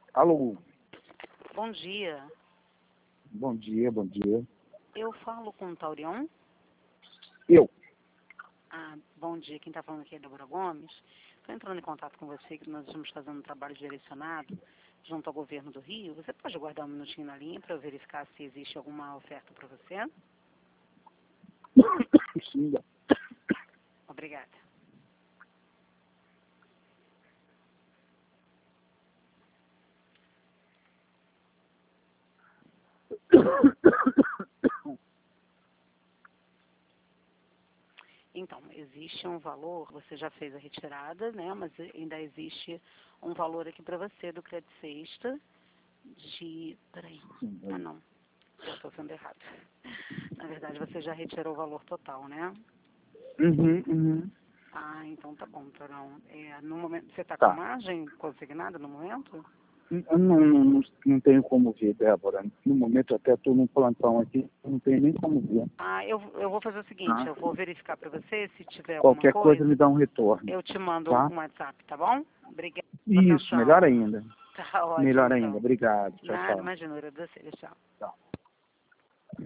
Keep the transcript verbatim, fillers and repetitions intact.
Alô, Bom dia. bom dia, bom dia. Eu falo com o Taurion. Eu? Ah, bom dia. Quem está falando aqui é Débora Gomes. Estou entrando em contato com você, que nós estamos fazendo um trabalho direcionado junto ao governo do Rio. Você pode aguardar um minutinho na linha para eu verificar se existe alguma oferta para você? Sim. Obrigada. Então, existe um valor, você já fez a retirada, né? Mas ainda existe um valor aqui para você do Crédito Sexta de... Peraí. Ah, não. Eu estou vendo errado. Na verdade, você já retirou o valor total, né? Uhum, uhum. Ah, então tá bom, Torão. É, no momento, você está com Tá. margem consignada no momento? Eu não, não, não, não tenho como ver, Débora. No momento até estou num plantão aqui, não tenho nem como ver. Ah, eu, eu vou fazer o seguinte, Tá? eu vou verificar para você, se tiver alguma Qualquer coisa me coisa, dá um retorno, eu te mando tá? um WhatsApp, tá bom? Obrigada pela Isso, melhor atenção. ainda. Tá ótimo, Melhor ainda. então. Obrigado. Tchau, Nada, tchau. imagina, agradecer, tchau. Tchau.